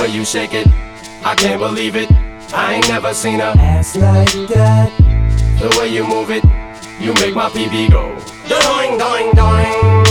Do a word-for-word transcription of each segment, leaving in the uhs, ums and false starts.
way you shake it, I can't believe it. I ain't never seen a ass like that. The way you move it, you make my pee-pee go doing, doing, doing.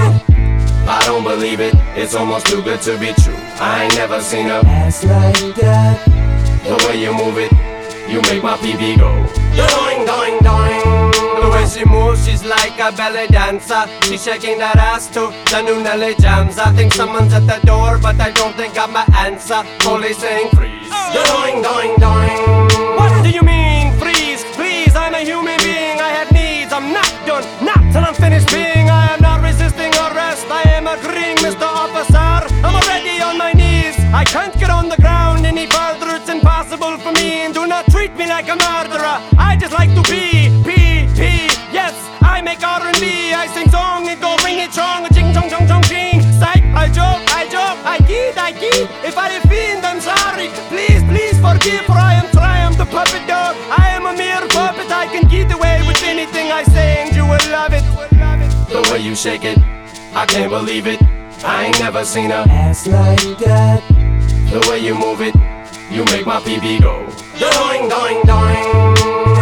I don't believe it, it's almost too good to be true. I ain't never seen a ass like that. The way you move it, you make my pee-pee go doing, doing, doing. The way she moves, she's like a belly dancer. She's shaking that ass to the new Nelly jams. I think someone's at the door, but I don't think I'm my answer. Police saying freeze, doing, doing, doing. What do you mean freeze? Please, I'm a human being, I have needs. I'm not done, not till I'm finished being. I am not resisting arrest, I am agreeing, Mister Officer. I'm already on my knees, I can't get on the ground any further. It's impossible for me, and do not treat me like a murderer. I just like to be, be, be. Yes, I make R and B, I sing song and go ring it strong. Ching chong chong chong ching. Psych, I joke, I joke, I kid, I kid. If I offend, I'm sorry. Please, please forgive, for I am Triumph the puppet dog. I am a mere puppet, I can get away with anything I say, and you will love it. The way you shake it, I can't believe it. I ain't never seen a ass like that. The way you move it, you make my pee-pee go doing, doing, doing.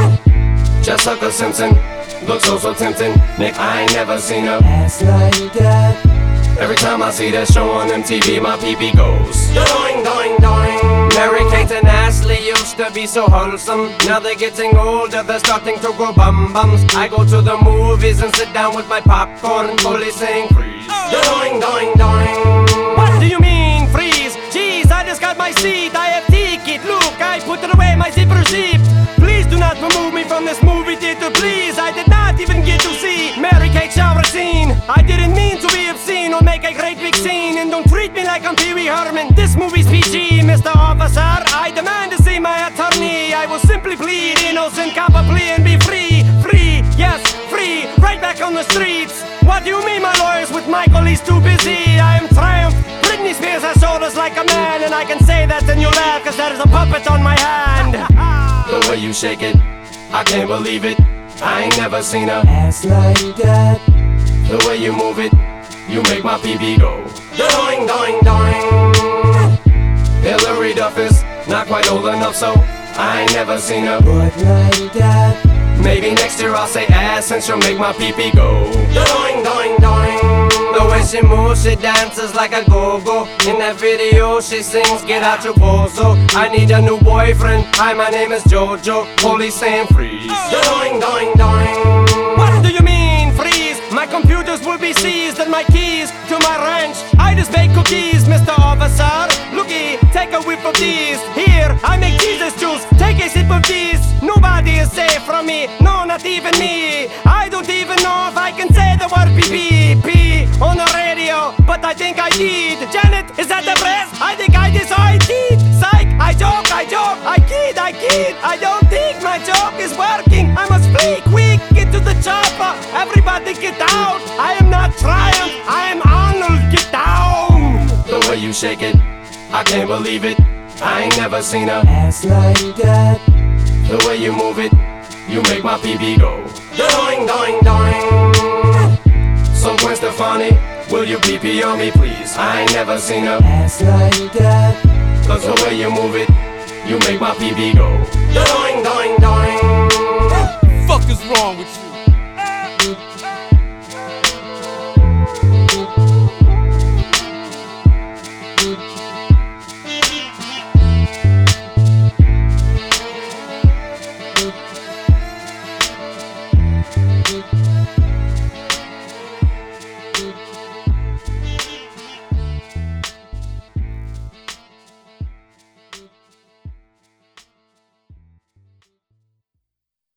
Jessica Simpson looks so, so tempting. Nick, I ain't never seen a ass like that. Every time I see that show on M T V, my pee-pee goes doing, doing, doing. Mary Kate and Ashley used to be so wholesome. Now they're getting older, they're starting to grow bum bums. I go to the movies and sit down with my popcorn, fully saying freeze, doing, doing, doing. What do you mean freeze? Jeez, I just got my seat, I have ticket. Look, I put it away, my zipper zipped. Please do not remove me from this movie theater, please. I did not even get to see Mary Kate shower scene. I didn't mean to be obscene or make a great big scene. And don't treat me like I'm Pee Wee Herman. This movie's P G, Mister Officer. I demand to see my attorney. I will simply plead innocent, cop a plea and be free. Free, yes, free, right back on the streets. What do you mean my lawyers with Michael, he's too busy? I am Triumph. Britney Spears has shoulders like a man. And I can say that and you laugh, cause there is a puppet on my hand. The way you shake it, I can't believe it. I ain't never seen a ass like that. The way you move it, you make my pee-pee go doing, doing, doing. Hillary Duff is not quite old enough, so I ain't never seen a butt like that. Maybe next year I'll say ass and she'll make my pee-pee go doing, doing, doing. The way she moves, she dances like a go-go. In that video she sings, get out your bozo. I need a new boyfriend, hi my name is Jojo. Police saying freeze, doing, doing, doing. What do you mean freeze? My computers will be seized and my keys to my ranch. I just bake cookies, Mister Officer. Looky, take a whiff of these. Here, I make Jesus juice, take a sip of these. Nobody is safe from me, no, not even me. I don't even know if I can say the word pee pee on the radio, but I think I did. Janet, is that the press? I think I did, so I did. Psych, I joke, I joke, I kid, I kid. I don't think my joke is working. I must flee quick, get to the chopper. Everybody get out. I am not Triumph, I am Arnold, get down. The way you shake it, I can't believe it. I ain't never seen a ass like that. The way you move it, you make my pee-pee go doing, doing, doing. So Gwen Stefani, will you pee-pee on me please? I ain't never seen a ass like that. Cause the way you move it, you make my pee-pee go doing, doing, doing. What the fuck is wrong with you? Thank you.